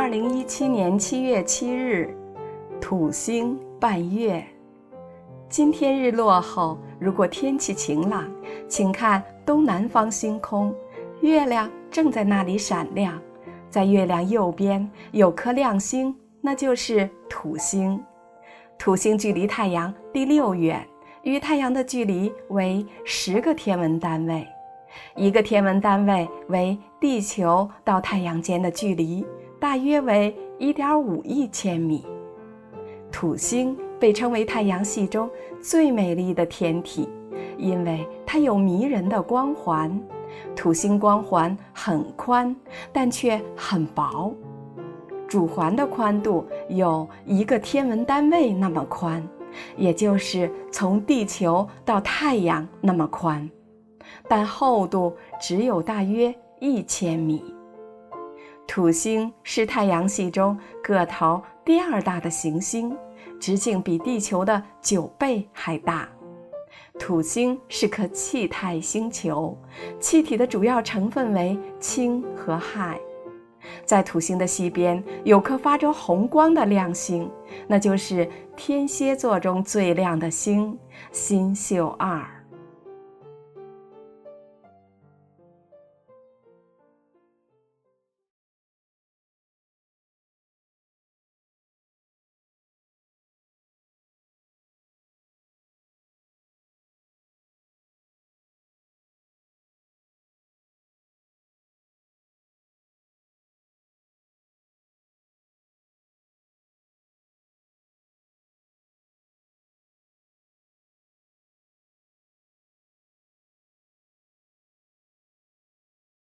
2017年7月7日，土星伴月。今天日落后，如果天气晴朗，请看东南方星空，月亮正在那里闪亮。在月亮右边有颗亮星，那就是土星。土星距离太阳第6远，与太阳的距离为10个天文单位。1个天文单位为地球到太阳间的距离，大约为1.5亿千米。土星被称为太阳系中最美丽的天体，因为它有迷人的光环。土星光环很宽，但却很薄。主环的宽度有1个天文单位那么宽，也就是从地球到太阳那么宽，但厚度只有大约1000米。土星是太阳系中个头第2大的行星，直径比地球的9倍还大。土星是颗气态星球，气体的主要成分为氢和氦。在土星的西边有颗发着红光的亮星，那就是天蝎座中最亮的星——星宿2。